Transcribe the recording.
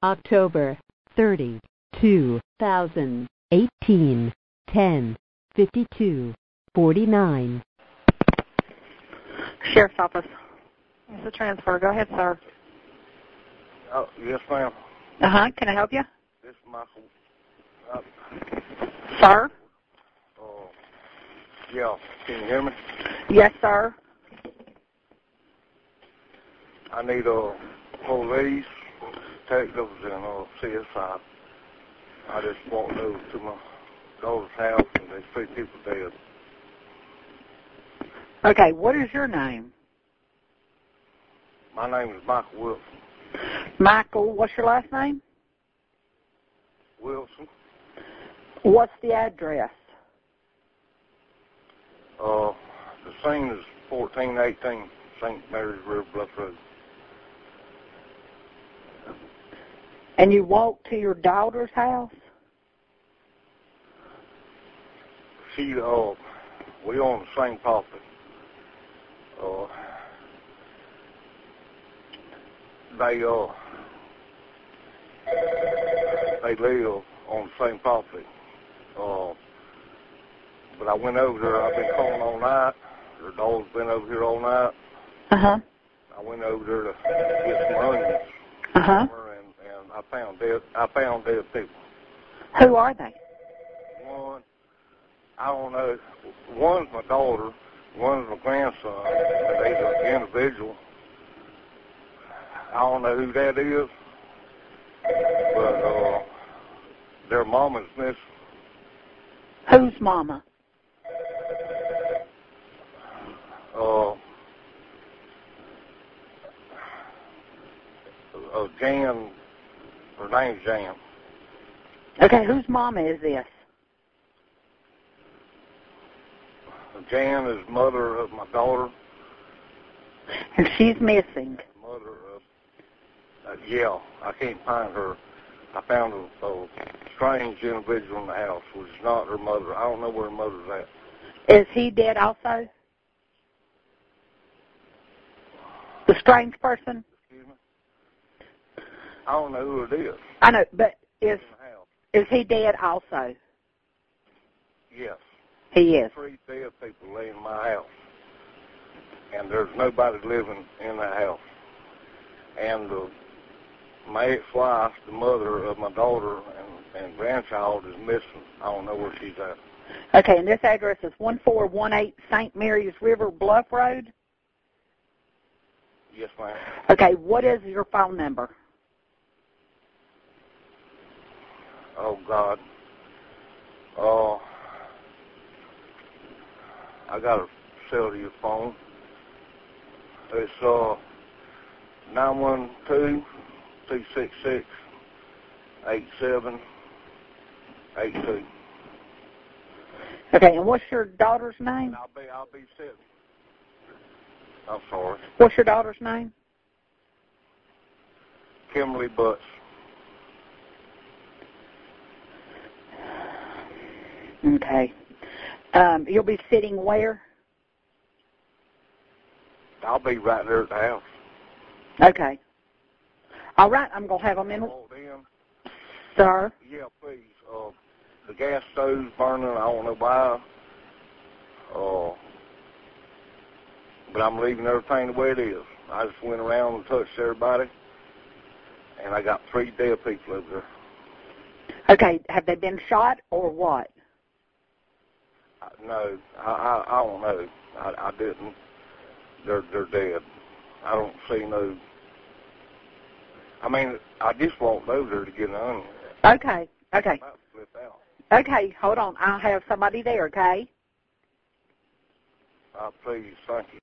October 30, 2018, 10:52:49. Sheriff's Office. It's a transfer. Go ahead, sir. Oh, yes, ma'am. Can I help you? This is Michael. Sir? Yeah. Can you hear me? Yes, sir. I need police, detectives, and CSI. I just walked over to my daughter's house, and there's 3 people dead. Okay, what is your name? My name is Michael Wilson. Michael, what's your last name? Wilson. What's the address? The scene is 1418 St. Mary's River Bluff Road. And you walked to your daughter's house? We on the same property. They live on the same property. But I went over there. I've been calling all night. Their dog's been over here all night. I went over there to get some onions. And I found dead people. Who are they? One, I don't know. One's my daughter. One's my grandson. And they's an individual. I don't know who that is. But their mama's missing. Whose mama? Jan. Her name's Jan. Okay, whose mama is this? Jan is mother of my daughter. And she's missing. Mother of, yeah, I can't find her. I found a strange individual in the house, which is not her mother. I don't know where her mother's at. Is he dead also? The strange person? Excuse me? I don't know who it is. I know, but is he dead also? Yes. He is. 3 dead people lay in my house. And there's nobody living in that house. And my ex-wife, the mother of my daughter and grandchild, is missing. I don't know where she's at. Okay, and this address is 1418 St. Mary's River Bluff Road? Yes, ma'am. Okay, what is your phone number? Oh, God. I got to sell to your phone. It's 912-266-8782. Okay, and what's your daughter's name? I'll be sitting. I'm sorry. What's your daughter's name? Kimberly Butts. Okay. You'll be sitting where? I'll be right there at the house. Okay. All right, I'm going to have them in. Sir? Yeah, please. The gas stove's burning. I don't know why. But I'm leaving everything the way it is. I just went around and touched everybody, and I got 3 dead people over there. Okay, have they been shot or what? No, I don't know. I didn't. They're dead. I don't see no. I mean, I just walked over there to get an onion. Okay. I'm about to flip out. Okay, hold on. I'll have somebody there, okay? Please, thank you.